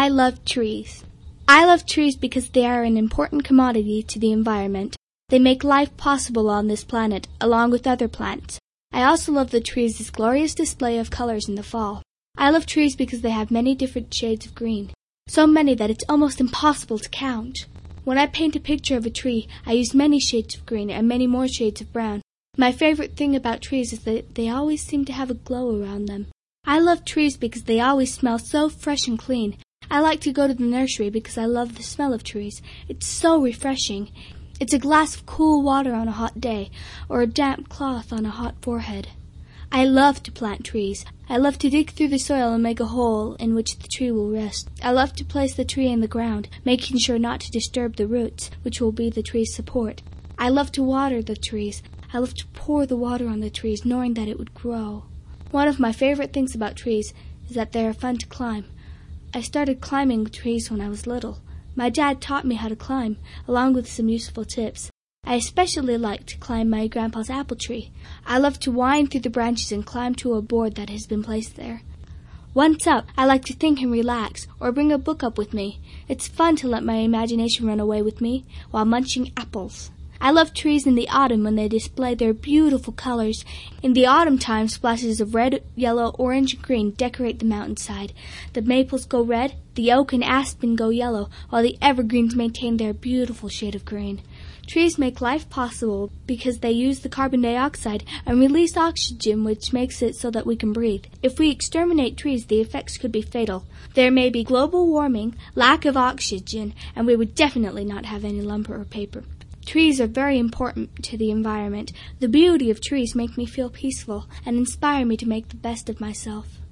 I love trees. I love trees because they are an important commodity to the environment. They make life possible on this planet, along with other plants. I also love the trees' glorious display of colors in the fall. I love trees because they have many different shades of green, so many that it's almost impossible to count. When I paint a picture of a tree, I use many shades of green and many more shades of brown. My favorite thing about trees is that they always seem to have a glow around them. I love trees because they always smell so fresh and clean. I like to go to the nursery because I love the smell of trees. It's so refreshing. It's a glass of cool water on a hot day, or a damp cloth on a hot forehead. I love to plant trees. I love to dig through the soil and make a hole in which the tree will rest. I love to place the tree in the ground, making sure not to disturb the roots, which will be the tree's support. I love to water the trees. I love to pour the water on the trees, knowing that it would grow. One of my favorite things about trees is that they are fun to climb. I started climbing trees when I was little. My dad taught me how to climb, along with some useful tips. I especially like to climb my grandpa's apple tree. I love to wind through the branches and climb to a board that has been placed there. Once up, I like to think and relax, or bring a book up with me. It's fun to let my imagination run away with me while munching apples. I love trees in the autumn when they display their beautiful colors. In the autumn time, splashes of red, yellow, orange, and green decorate the mountainside. The maples go red, the oak and aspen go yellow, while the evergreens maintain their beautiful shade of green. Trees make life possible because they use the carbon dioxide and release oxygen, which makes it so that we can breathe. If we exterminate trees, the effects could be fatal. There may be global warming, lack of oxygen, and we would definitely not have any lumber or paper. Trees are very important to the environment. The beauty of trees make me feel peaceful and inspire me to make the best of myself.